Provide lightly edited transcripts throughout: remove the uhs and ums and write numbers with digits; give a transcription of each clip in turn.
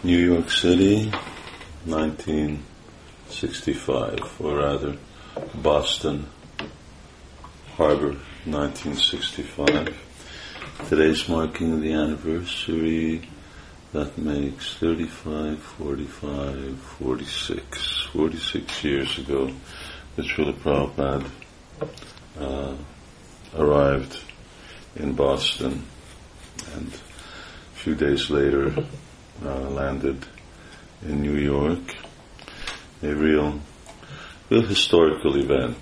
New York City, 1965, or rather, Boston Harbor, 1965. Today's marking the anniversary. That makes 35, 45, 46 years ago that Srila Prabhupada arrived in Boston, and a few days later landed in New York. A real historical event.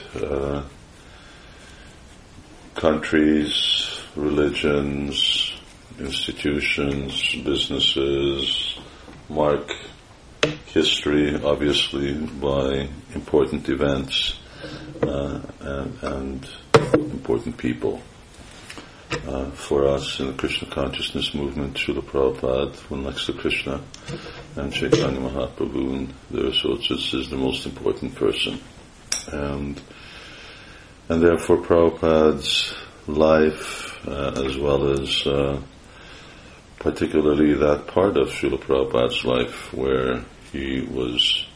Countries, religions, institutions, businesses mark history, obviously, by important events and important people. For us in the Krishna consciousness movement, Srila Prabhupada, when next to Krishna and Chaitanya Mahaprabhu and their associates, is the most important person. And therefore Prabhupada's life, as well as particularly that part of Srila Prabhupada's life where he was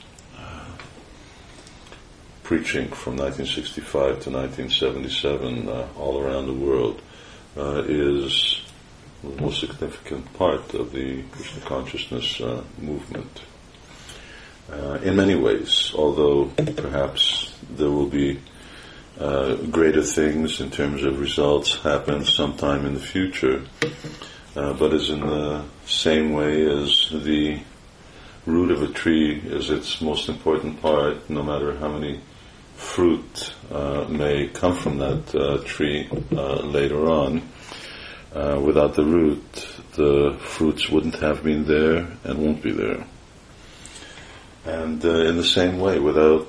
preaching from 1965 to 1977 all around the world, is the most significant part of the Krishna consciousness movement. In many ways, although perhaps there will be greater things in terms of results happen sometime in the future, but is in the same way as the root of a tree is its most important part, no matter how many fruit may come from that tree later on. Without the root, the fruits wouldn't have been there and won't be there. And in the same way, without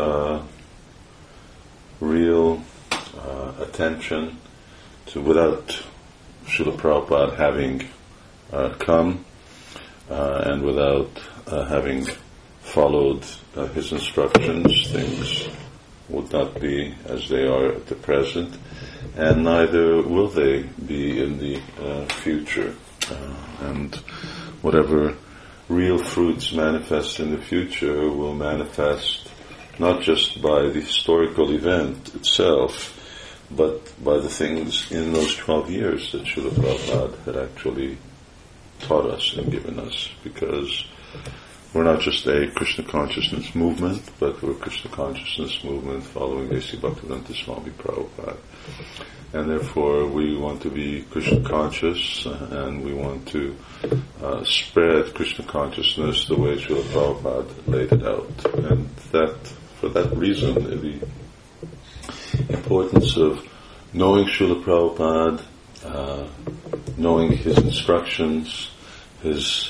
real attention without Srila Prabhupada having come and without having followed his instructions, things would not be as they are at the present, and neither will they be in the future. And whatever real fruits manifest in the future will manifest not just by the historical event itself, but by the things in those 12 years that Srila Prabhupada had actually taught us and given us, because we're not just a Krishna consciousness movement, but we're a Krishna consciousness movement following A.C. Bhaktivedanta Swami Prabhupada. And therefore we want to be Krishna conscious, and we want to spread Krishna consciousness the way Srila Prabhupada laid it out. And for that reason, the importance of knowing Srila Prabhupada, knowing his instructions, his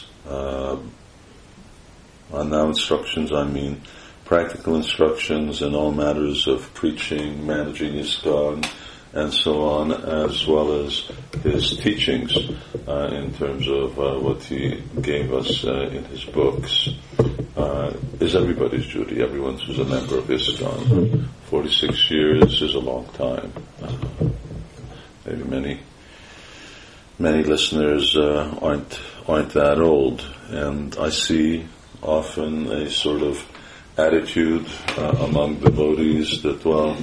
now instructions, I mean practical instructions in all matters of preaching, managing ISKCON, and so on, as well as his teachings in terms of what he gave us in his books, is everybody's duty. Everyone who's a member of ISKCON. 46 years is a long time. Maybe many listeners aren't that old, and I see often a sort of attitude among devotees that,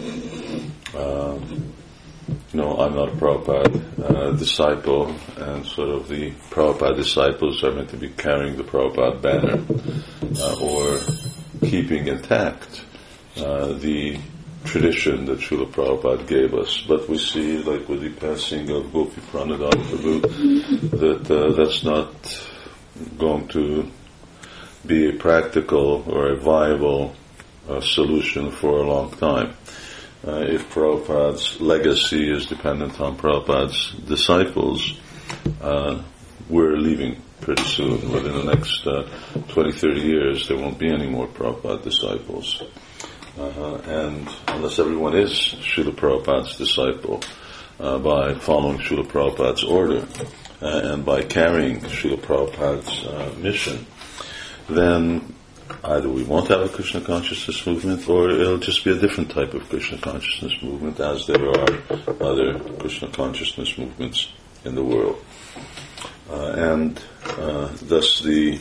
I'm not a Prabhupada disciple, and sort of the Prabhupada disciples are meant to be carrying the Prabhupada banner, or keeping intact the tradition that Srila Prabhupada gave us. But we see, like with the passing of Gopi Pranadhan Prabhu, that that's not going to be a practical or a viable solution for a long time. If Prabhupada's legacy is dependent on Prabhupada's disciples, we're leaving pretty soon. Within the next 20-30 years, there won't be any more Prabhupada disciples. And unless everyone is Srila Prabhupada's disciple, by following Srila Prabhupada's order, and by carrying Srila Prabhupada's mission, then either we won't have a Krishna consciousness movement, or it'll just be a different type of Krishna consciousness movement, as there are other Krishna consciousness movements in the world. and thus the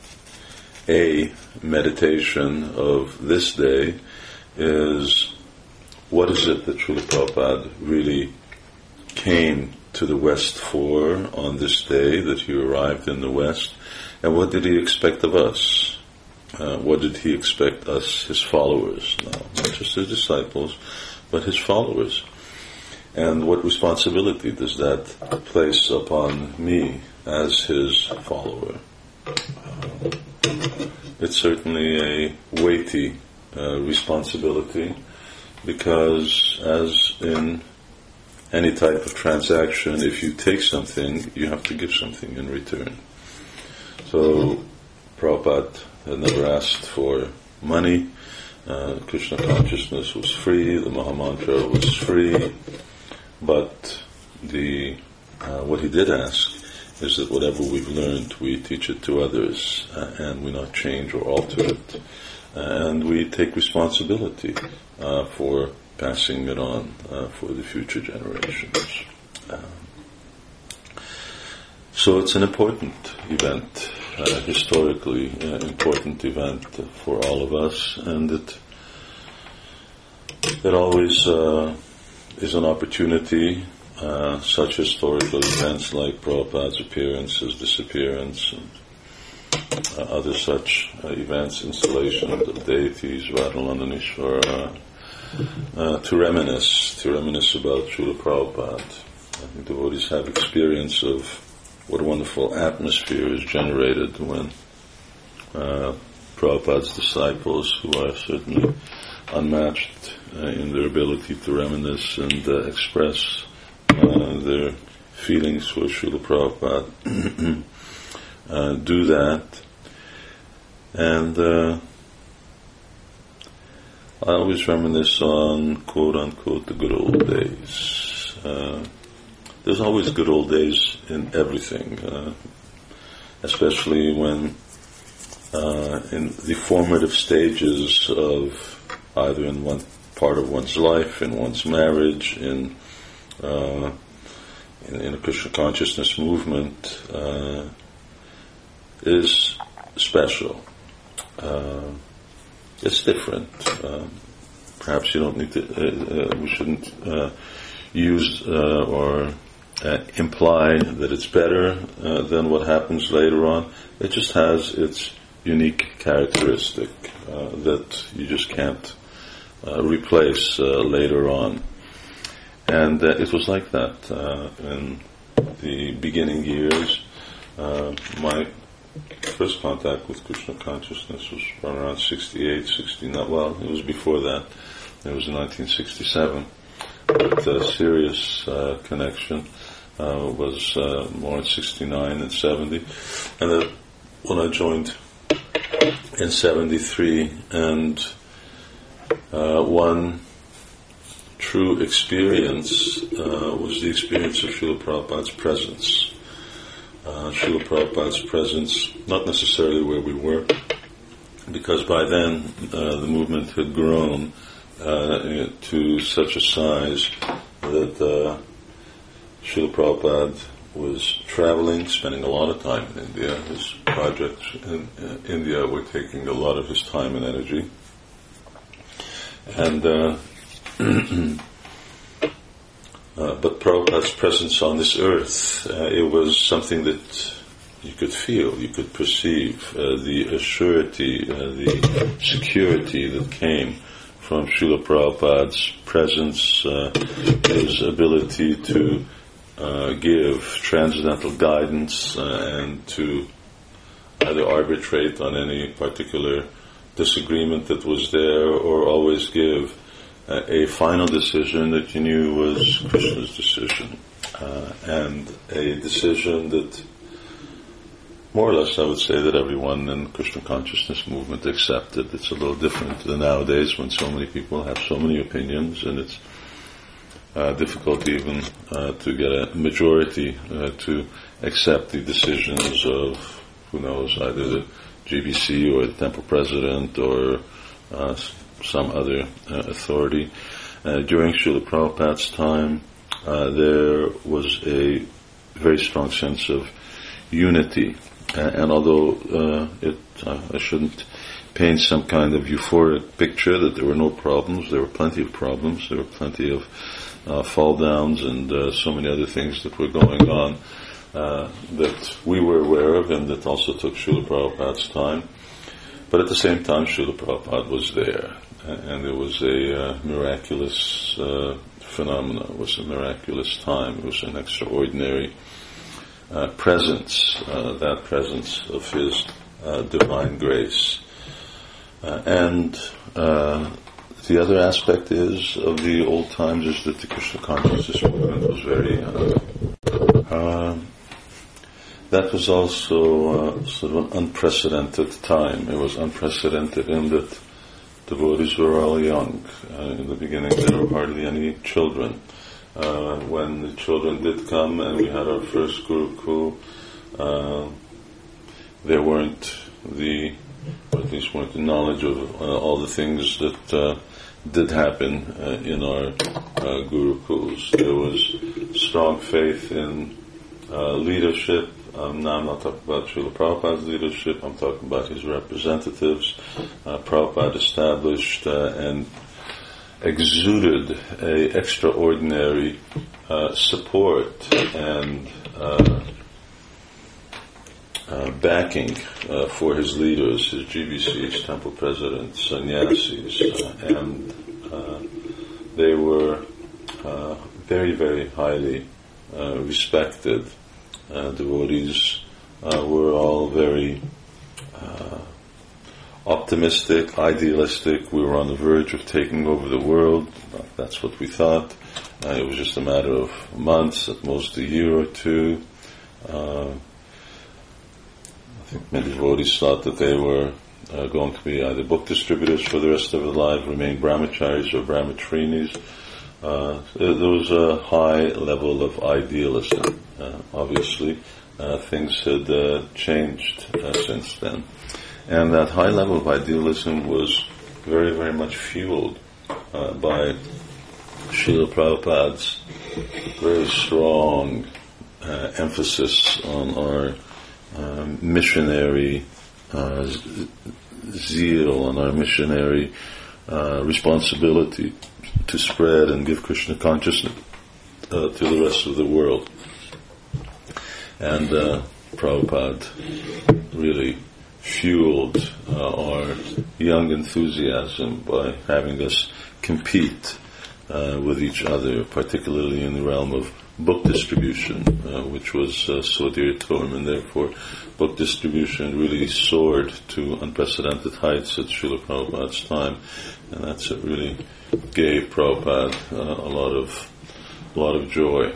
meditation of this day is, what is it that Srila Prabhupada really came to the West for on this day that he arrived in the West, and what did he expect of us? What did he expect us, his followers, not just his disciples, but his followers? And what responsibility does that place upon me as his follower? It's certainly a weighty responsibility, because as in any type of transaction, if you take something, you have to give something in return. So Prabhupada had never asked for money. Krishna consciousness was free, the Mahamantra was free, but what he did ask is that whatever we've learned, we teach it to others, and we not change or alter it, and we take responsibility for passing it on for the future generations. So it's an important event, historically important event for all of us, and it always is an opportunity. Such historical events like Prabhupada's appearance, his disappearance, and other such events, installation of the deities, Radhalandanishvara, to reminisce about Srila Prabhupada. I think devotees have experience of what a wonderful atmosphere is generated when Prabhupada's disciples, who are certainly unmatched in their ability to reminisce and express their feelings for Srila Prabhupada, do that. And I always reminisce on, quote unquote, the good old days. There's always good old days in everything, especially when in the formative stages of either in one part of one's life, in one's marriage, in a Krishna consciousness movement, is special. It's different. Perhaps you don't need to. We shouldn't use or imply that it's better than what happens later on. It just has its unique characteristic that you just can't replace later on. And it was like that in the beginning years. My first contact with Krishna consciousness was around 68, 69. Well, it was before that. It was in 1967. But a serious connection was more in 69 and 70. And then when I joined in 73, and one true experience was the experience of Srila Prabhupada's presence. Srila Prabhupada's presence, not necessarily where we were, because by then the movement had grown to such a size that Srila Prabhupada was traveling, spending a lot of time in India. His projects in India were taking a lot of his time and energy. And but Prabhupada's presence on this earth, it was something that you could feel, you could perceive, the assurity, the security that came from Srila Prabhupada's presence, his ability to give transcendental guidance and to either arbitrate on any particular disagreement that was there, or always give a final decision that you knew was Krishna's decision, and a decision that more or less I would say that everyone in Krishna consciousness movement accepted. It's a little different than nowadays when so many people have so many opinions, and it's difficult even to get a majority to accept the decisions of, who knows, either the GBC or the temple president or some other authority. During Srila Prabhupada's time, there was a very strong sense of unity. And although I shouldn't paint some kind of euphoric picture that there were no problems, there were plenty of problems, there were plenty of fall downs and so many other things that were going on that we were aware of and that also took Srila Prabhupada's time. But at the same time, Srila Prabhupada was there, and it was a miraculous phenomenon. It was a miraculous time. It was an extraordinary presence, that presence of his divine grace. And the other aspect is of the old times is that the Krishna consciousness movement was very. That was also sort of an unprecedented time. It was unprecedented in that devotees were all young. In the beginning, there were hardly any children. When the children did come and we had our first Gurukul, there weren't or at least weren't the knowledge of all the things that did happen in our Gurukuls. There was strong faith in leadership. Now I'm not talking about Srila Prabhupada's leadership, I'm talking about his representatives. Prabhupada established and exuded a extraordinary support and backing for his leaders, his GBCs, temple presidents, sannyasis, and they were very, very highly respected. Devotees were all very optimistic, idealistic. We were on the verge of taking over the world. That's what we thought. It was just a matter of months, at most a year or two. I think many devotees thought that they were going to be either book distributors for the rest of their life, remain brahmacharis or brahmatrinis. There was a high level of idealism. Obviously, things had changed since then. And that high level of idealism was very, very much fueled by Srila Prabhupada's very strong emphasis on our missionary zeal, on our missionary responsibility to spread and give Krishna consciousness to the rest of the world. And Prabhupada really fueled our young enthusiasm by having us compete with each other, particularly in the realm of book distribution, which was so dear to him, and therefore book distribution really soared to unprecedented heights at Srila Prabhupada's time, and that's what really gave Prabhupada a lot of joy.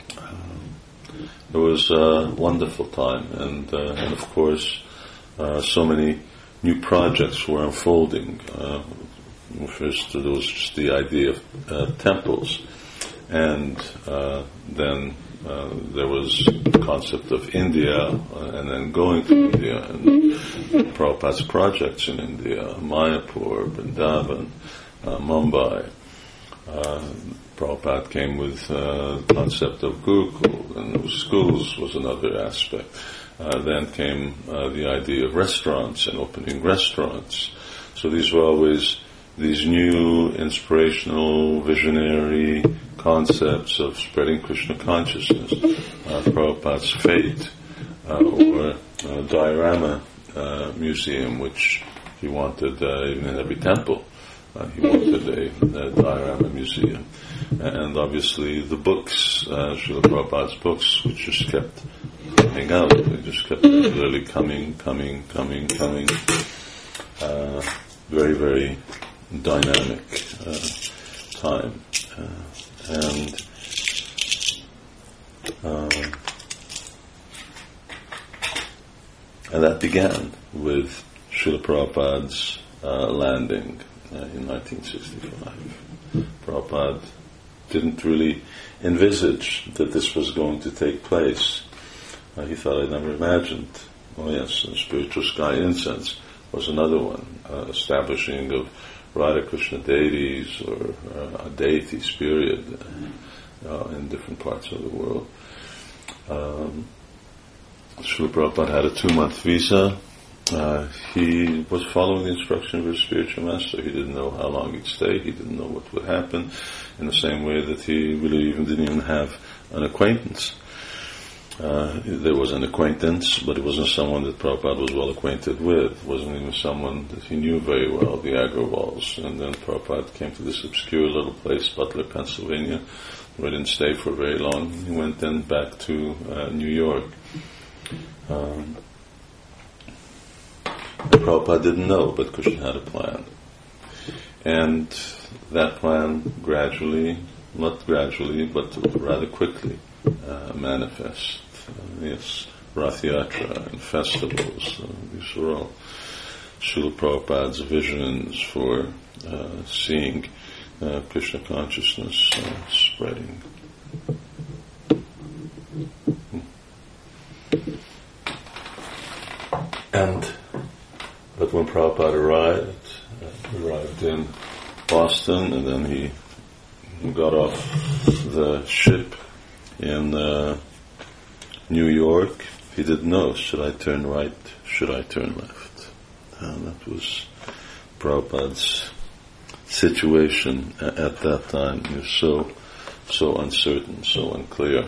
It was a wonderful time, and of course, so many new projects were unfolding. First, there was just the idea of temples, and then there was the concept of India, and then going to India, and Prabhupada's projects in India, Mayapur, Vrindavan, Mumbai. Prabhupada came with the concept of Gurukul, and schools was another aspect. Then came the idea of restaurants and opening restaurants. So these were always these new inspirational, visionary concepts of spreading Krishna consciousness. Prabhupada's Fate, or Diorama Museum, which he wanted even in every temple. He wanted a diorama museum. And obviously the books, Srila Prabhupada's books, which just kept coming out. They just kept regularly coming. Very, very dynamic time. And that began with Srila Prabhupada's landing in 1965. Prabhupada didn't really envisage that this was going to take place. He thought, I'd never imagined. Oh yes, and spiritual sky incense was another one, establishing of Radha Krishna deities or deities, period, in different parts of the world. Srila Prabhupada had a 2-month visa. He was following the instruction of his spiritual master. He didn't know how long he'd stay. He didn't know what would happen, in the same way that he really didn't even have an acquaintance. There was an acquaintance, but it wasn't someone that Prabhupada was well acquainted with. It wasn't even someone that he knew very well, the Agrawals. And then Prabhupada came to this obscure little place, Butler, Pennsylvania, where he didn't stay for very long. He went then back to New York. And Prabhupada didn't know, but Krishna had a plan. And that plan gradually, not gradually, but rather quickly manifest. Yes, Rath Yatra and festivals. These were all Srila Prabhupada's visions for seeing Krishna consciousness spreading. But when Prabhupada arrived in Boston, and then he got off the ship in New York, he didn't know, should I turn right, should I turn left? And that was Prabhupada's situation at that time. He was so uncertain, so unclear.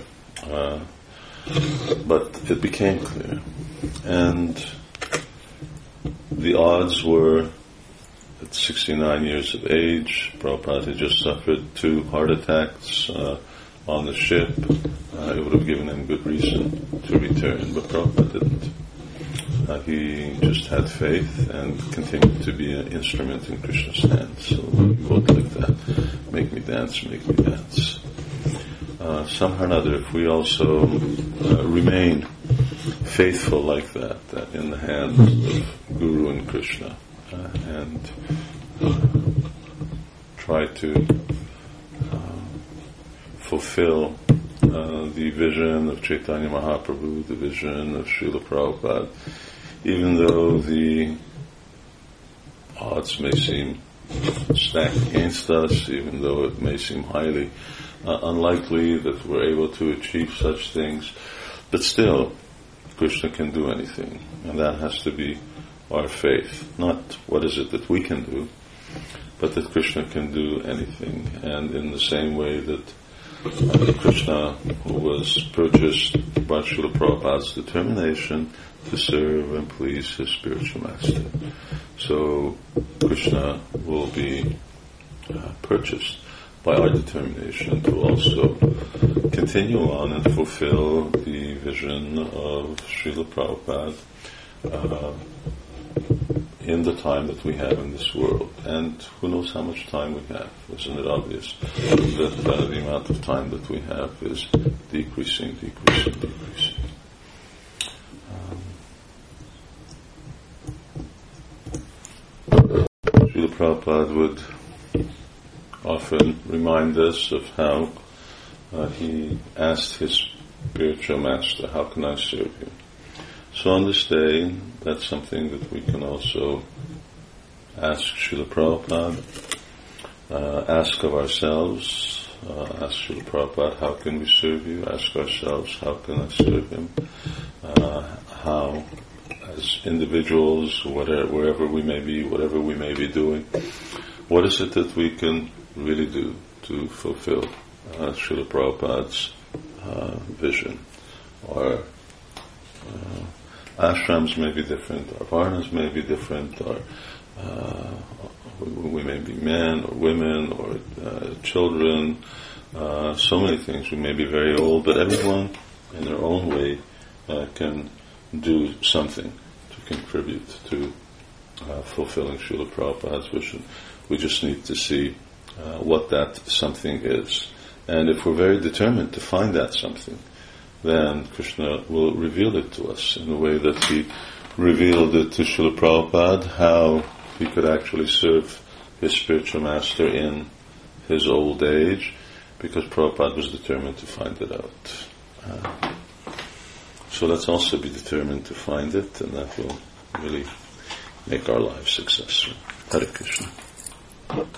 But it became clear. And the odds were, at 69 years of age, Prabhupada had just suffered 2 heart attacks on the ship. It would have given him good reason to return, but Prabhupada didn't. He just had faith and continued to be an instrument in Krishna's hands. So he wrote like that, make me dance, make me dance. Somehow or another, if we also remain faithful like that in the hands of Guru and Krishna, and try to fulfill the vision of Chaitanya Mahaprabhu, the vision of Srila Prabhupada, even though the odds may seem stacked against us, even though it may seem highly unlikely that we're able to achieve such things, but still, Krishna can do anything, and that has to be our faith. Not what is it that we can do, but that Krishna can do anything. And in the same way that Krishna was purchased by Srila Prabhupada's determination to serve and please his spiritual master, so Krishna will be purchased by our determination to also continue on and fulfill the vision of Srila Prabhupada in the time that we have in this world. And who knows how much time we have? Isn't it obvious that the amount of time that we have is decreasing. Srila Prabhupada would often remind us of how he asked his spiritual master, how can I serve you? So on this day, that's something that we can also ask Srila Prabhupada, ask of ourselves, ask Srila Prabhupada, how can we serve you? Ask ourselves, how can I serve him? How, as individuals, wherever we may be, whatever we may be doing, what is it that we can really do to fulfill Srila Prabhupada's vision? Our ashrams may be different, our varnas may be different, or we may be men or women or children, so many things. We may be very old, but everyone in their own way can do something to contribute to fulfilling Srila Prabhupada's vision. We just need to see what that something is. And if we're very determined to find that something, then Krishna will reveal it to us in the way that he revealed it to Srila Prabhupada, how he could actually serve his spiritual master in his old age, because Prabhupada was determined to find it out. So let's also be determined to find it, and that will really make our lives successful. Hare Krishna.